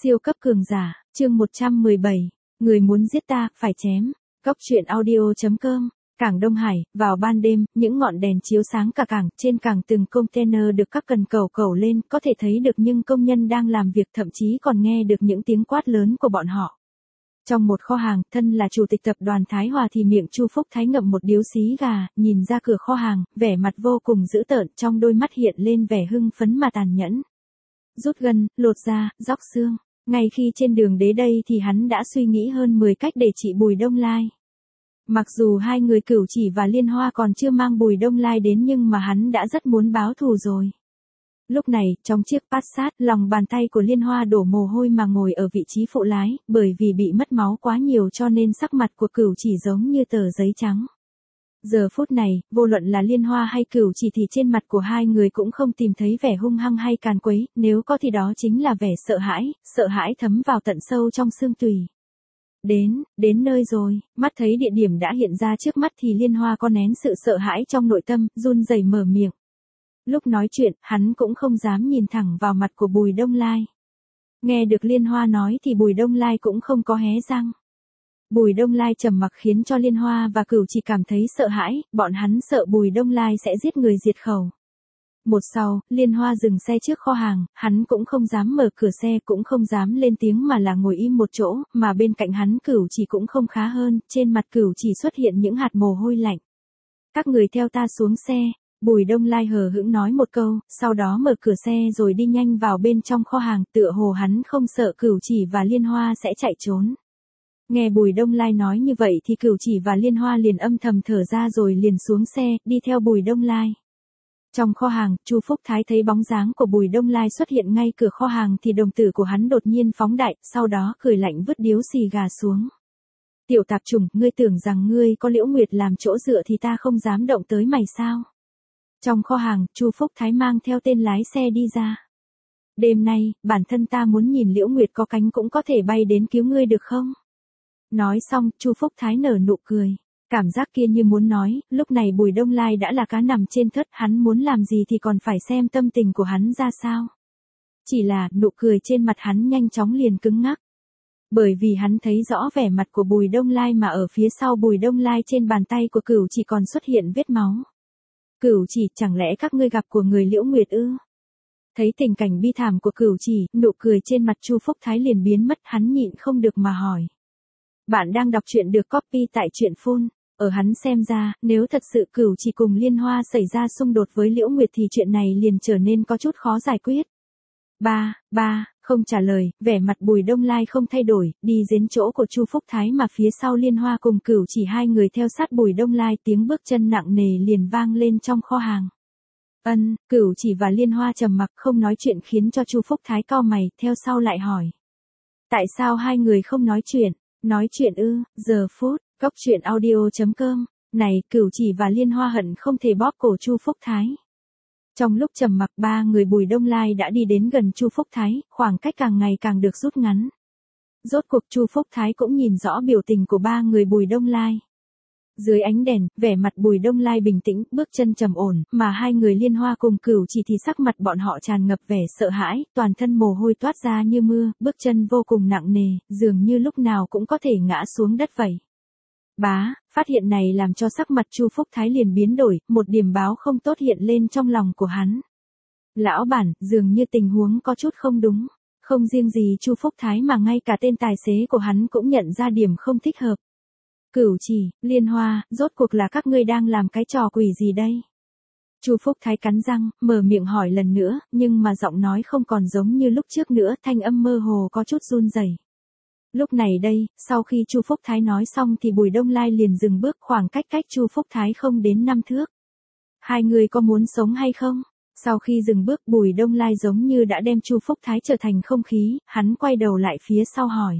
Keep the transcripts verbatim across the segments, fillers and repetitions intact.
Siêu cấp cường giả, chương một trăm mười bảy, người muốn giết ta, phải chém. Cốc truyện audio chấm com, cảng Đông Hải, vào ban đêm, những ngọn đèn chiếu sáng cả cảng, trên cảng từng container được các cần cầu cầu lên, có thể thấy được những công nhân đang làm việc, thậm chí còn nghe được những tiếng quát lớn của bọn họ. Trong một kho hàng, thân là chủ tịch tập đoàn Thái Hòa thì miệng Chu Phúc Thái ngậm một điếu xí gà, nhìn ra cửa kho hàng, vẻ mặt vô cùng dữ tợn, trong đôi mắt hiện lên vẻ hưng phấn mà tàn nhẫn. Rút gân, lột da, róc xương. Ngay khi trên đường đến đây thì hắn đã suy nghĩ hơn mười cách để trị Bùi Đông Lai. Mặc dù hai người Cửu Chỉ và Liên Hoa còn chưa mang Bùi Đông Lai đến nhưng mà hắn đã rất muốn báo thù rồi. Lúc này, trong chiếc Passat, lòng bàn tay của Liên Hoa đổ mồ hôi mà ngồi ở vị trí phụ lái, bởi vì bị mất máu quá nhiều cho nên sắc mặt của Cửu Chỉ giống như tờ giấy trắng. Giờ phút này, vô luận là Liên Hoa hay Cửu Chỉ thì trên mặt của hai người cũng không tìm thấy vẻ hung hăng hay càn quấy, nếu có thì đó chính là vẻ sợ hãi, sợ hãi thấm vào tận sâu trong xương tủy. Đến, đến nơi rồi, mắt thấy địa điểm đã hiện ra trước mắt thì Liên Hoa có nén sự sợ hãi trong nội tâm, run rẩy mở miệng. Lúc nói chuyện, hắn cũng không dám nhìn thẳng vào mặt của Bùi Đông Lai. Nghe được Liên Hoa nói thì Bùi Đông Lai cũng không có hé răng. Bùi Đông Lai trầm mặc khiến cho Liên Hoa và Cửu Chỉ cảm thấy sợ hãi, bọn hắn sợ Bùi Đông Lai sẽ giết người diệt khẩu. Một sau, Liên Hoa dừng xe trước kho hàng, hắn cũng không dám mở cửa xe, cũng không dám lên tiếng mà là ngồi im một chỗ, mà bên cạnh hắn Cửu Chỉ cũng không khá hơn, trên mặt Cửu Chỉ xuất hiện những hạt mồ hôi lạnh. Các người theo ta xuống xe. Bùi Đông Lai hờ hững nói một câu, sau đó mở cửa xe rồi đi nhanh vào bên trong kho hàng, tựa hồ hắn không sợ Cửu Chỉ và Liên Hoa sẽ chạy trốn. Nghe Bùi Đông Lai nói như vậy thì Cửu Chỉ và Liên Hoa liền âm thầm thở ra rồi liền xuống xe, đi theo Bùi Đông Lai. Trong kho hàng, Chu Phúc Thái thấy bóng dáng của Bùi Đông Lai xuất hiện ngay cửa kho hàng thì đồng tử của hắn đột nhiên phóng đại, sau đó cười lạnh vứt điếu xì gà xuống. Tiểu tạp chủng, ngươi tưởng rằng ngươi có Liễu Nguyệt làm chỗ dựa thì ta không dám động tới mày sao? Trong kho hàng, Chu Phúc Thái mang theo tên lái xe đi ra. Đêm nay, bản thân ta muốn nhìn Liễu Nguyệt có cánh cũng có thể bay đến cứu ngươi được không? Nói xong, Chu Phúc Thái nở nụ cười. Cảm giác kia như muốn nói, lúc này Bùi Đông Lai đã là cá nằm trên thớt, hắn muốn làm gì thì còn phải xem tâm tình của hắn ra sao. Chỉ là, nụ cười trên mặt hắn nhanh chóng liền cứng ngắc. Bởi vì hắn thấy rõ vẻ mặt của Bùi Đông Lai mà ở phía sau Bùi Đông Lai trên bàn tay của Cửu Chỉ còn xuất hiện vết máu. Cửu Chỉ, chẳng lẽ các ngươi gặp của người Liễu Nguyệt ư? Thấy tình cảnh bi thảm của Cửu Chỉ, nụ cười trên mặt Chu Phúc Thái liền biến mất, hắn nhịn không được mà hỏi. Bạn đang đọc truyện được copy tại truyện phone. Ở hắn xem ra, nếu thật sự Cửu Chỉ cùng Liên Hoa xảy ra xung đột với Liễu Nguyệt thì chuyện này liền trở nên có chút khó giải quyết. Ba, ba, không trả lời, vẻ mặt Bùi Đông Lai không thay đổi, đi đến chỗ của Chu Phúc Thái mà phía sau Liên Hoa cùng Cửu Chỉ hai người theo sát Bùi Đông Lai, tiếng bước chân nặng nề liền vang lên trong kho hàng. Ân, Cửu Chỉ và Liên Hoa trầm mặc không nói chuyện khiến cho Chu Phúc Thái cau mày, theo sau lại hỏi. Tại sao hai người không nói chuyện? Nói chuyện ư? Giờ phút, cốc truyện audio chấm com, này, Cửu Chỉ và Liên Hoa hận không thể bóp cổ Chu Phúc Thái. Trong lúc trầm mặc ba người Bùi Đông Lai đã đi đến gần Chu Phúc Thái, khoảng cách càng ngày càng được rút ngắn. Rốt cuộc Chu Phúc Thái cũng nhìn rõ biểu tình của ba người Bùi Đông Lai. Dưới ánh đèn, vẻ mặt Bùi Đông Lai bình tĩnh, bước chân trầm ổn, mà hai người Liên Hoa cùng Cửu Chỉ thì sắc mặt bọn họ tràn ngập vẻ sợ hãi, toàn thân mồ hôi toát ra như mưa, bước chân vô cùng nặng nề, dường như lúc nào cũng có thể ngã xuống đất vậy. Bá, phát hiện này làm cho sắc mặt Chu Phúc Thái liền biến đổi, một điểm báo không tốt hiện lên trong lòng của hắn. Lão bản, dường như tình huống có chút không đúng, không riêng gì Chu Phúc Thái mà ngay cả tên tài xế của hắn cũng nhận ra điểm không thích hợp. Cửu Chỉ, Liên Hoa, rốt cuộc là các ngươi đang làm cái trò quỷ gì đây? Chu Phúc Thái cắn răng, mở miệng hỏi lần nữa, nhưng mà giọng nói không còn giống như lúc trước nữa, thanh âm mơ hồ có chút run rẩy. Lúc này đây, sau khi Chu Phúc Thái nói xong thì Bùi Đông Lai liền dừng bước, khoảng cách cách Chu Phúc Thái không đến năm thước. Hai người có muốn sống hay không? Sau khi dừng bước Bùi Đông Lai giống như đã đem Chu Phúc Thái trở thành không khí, hắn quay đầu lại phía sau hỏi.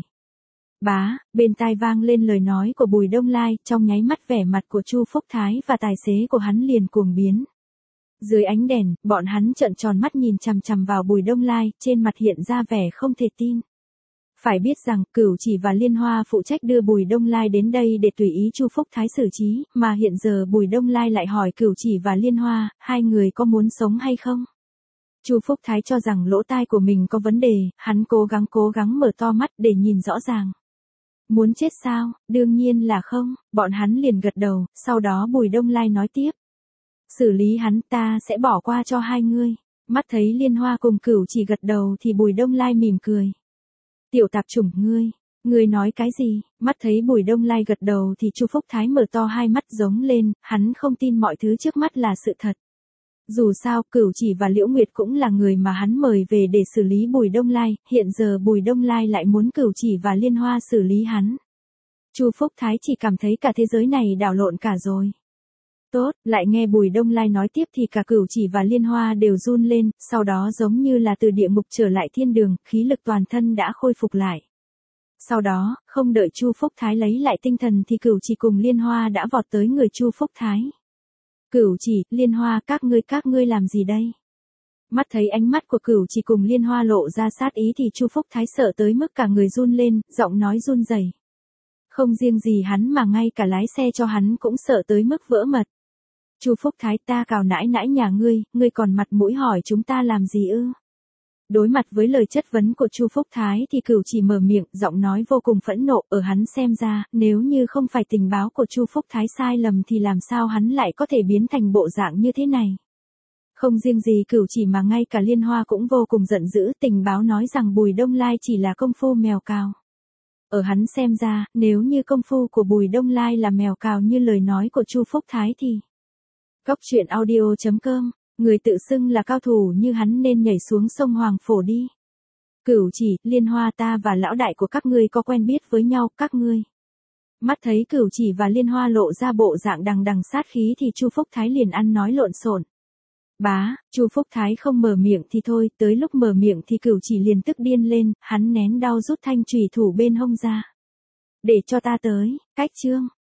Bá, bên tai vang lên lời nói của Bùi Đông Lai, trong nháy mắt vẻ mặt của Chu Phúc Thái và tài xế của hắn liền cuồng biến. Dưới ánh đèn, bọn hắn trợn tròn mắt nhìn chằm chằm vào Bùi Đông Lai, trên mặt hiện ra vẻ không thể tin. Phải biết rằng, Cửu Chỉ và Liên Hoa phụ trách đưa Bùi Đông Lai đến đây để tùy ý Chu Phúc Thái xử trí, mà hiện giờ Bùi Đông Lai lại hỏi Cửu Chỉ và Liên Hoa, hai người có muốn sống hay không? Chu Phúc Thái cho rằng lỗ tai của mình có vấn đề, hắn cố gắng cố gắng mở to mắt để nhìn rõ ràng. Muốn chết sao? Đương nhiên là không, bọn hắn liền gật đầu, sau đó Bùi Đông Lai nói tiếp. Xử lý hắn ta sẽ bỏ qua cho hai ngươi. Mắt thấy Liên Hoa cùng Cửu Chỉ gật đầu thì Bùi Đông Lai mỉm cười. Tiểu tạp chủng ngươi, ngươi nói cái gì? Mắt thấy Bùi Đông Lai gật đầu thì Chu Phúc Thái mở to hai mắt giống lên, hắn không tin mọi thứ trước mắt là sự thật. Dù sao, Cửu Chỉ và Liễu Nguyệt cũng là người mà hắn mời về để xử lý Bùi Đông Lai, hiện giờ Bùi Đông Lai lại muốn Cửu Chỉ và Liên Hoa xử lý hắn. Chu Phúc Thái chỉ cảm thấy cả thế giới này đảo lộn cả rồi. Tốt, lại nghe Bùi Đông Lai nói tiếp thì cả Cửu Chỉ và Liên Hoa đều run lên, sau đó giống như là từ địa ngục trở lại thiên đường, khí lực toàn thân đã khôi phục lại. Sau đó, không đợi Chu Phúc Thái lấy lại tinh thần thì Cửu Chỉ cùng Liên Hoa đã vọt tới người Chu Phúc Thái. Cửu Chỉ, Liên Hoa, các ngươi các ngươi làm gì đây? Mắt thấy ánh mắt của Cửu Chỉ cùng Liên Hoa lộ ra sát ý thì Chu Phúc Thái sợ tới mức cả người run lên, giọng nói run rẩy. Không riêng gì hắn mà ngay cả lái xe cho hắn cũng sợ tới mức vỡ mật. Chu Phúc Thái, ta cào nãi nãi nhà ngươi, ngươi còn mặt mũi hỏi chúng ta làm gì ư? Đối mặt với lời chất vấn của Chu Phúc Thái thì Cửu Chỉ mở miệng, giọng nói vô cùng phẫn nộ, ở hắn xem ra, nếu như không phải tình báo của Chu Phúc Thái sai lầm thì làm sao hắn lại có thể biến thành bộ dạng như thế này? Không riêng gì Cửu Chỉ mà ngay cả Liên Hoa cũng vô cùng giận dữ, tình báo nói rằng Bùi Đông Lai chỉ là công phu mèo cào. Ở hắn xem ra, nếu như công phu của Bùi Đông Lai là mèo cào như lời nói của Chu Phúc Thái thì... Góc truyện audio chấm com, người tự xưng là cao thủ như hắn nên nhảy xuống sông Hoàng Phổ đi. Cửu Chỉ, Liên Hoa, ta và lão đại của các ngươi có quen biết với nhau, các ngươi. Mắt thấy Cửu Chỉ và Liên Hoa lộ ra bộ dạng đằng đằng sát khí thì Chu Phúc Thái liền ăn nói lộn xộn. Bá, Chu Phúc Thái không mở miệng thì thôi, tới lúc mở miệng thì Cửu Chỉ liền tức điên lên, hắn nén đau rút thanh chùy thủ bên hông ra. Để cho ta tới, cách chương.